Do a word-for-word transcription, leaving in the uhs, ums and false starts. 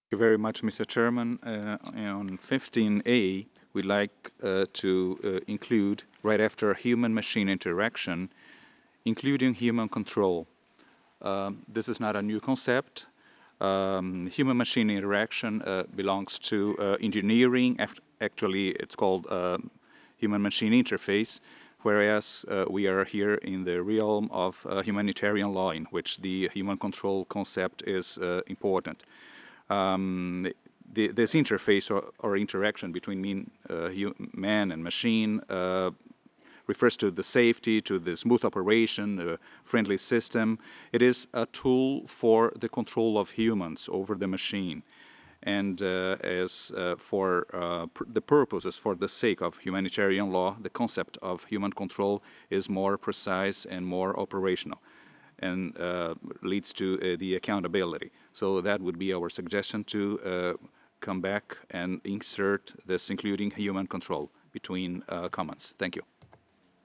you very much, Mister Chairman. Uh, on fifteen A, we'd like uh, to uh, include, right after human-machine interaction, including human control. Um, this is not a new concept. Um, human-machine interaction uh, belongs to uh, engineering. Actually, it's called uh, human-machine interface, whereas uh, we are here in the realm of uh, humanitarian law, in which the human control concept is uh, important. Um, the, this interface or, or interaction between mean, uh, man and machine uh, refers to the safety, to the smooth operation, a friendly system. It is a tool for the control of humans over the machine. And uh, as uh, for uh, pr the purposes, for the sake of humanitarian law, the concept of human control is more precise and more operational and uh, leads to uh, the accountability. So that would be our suggestion to uh, come back and insert this, including human control, between uh, comments. Thank you.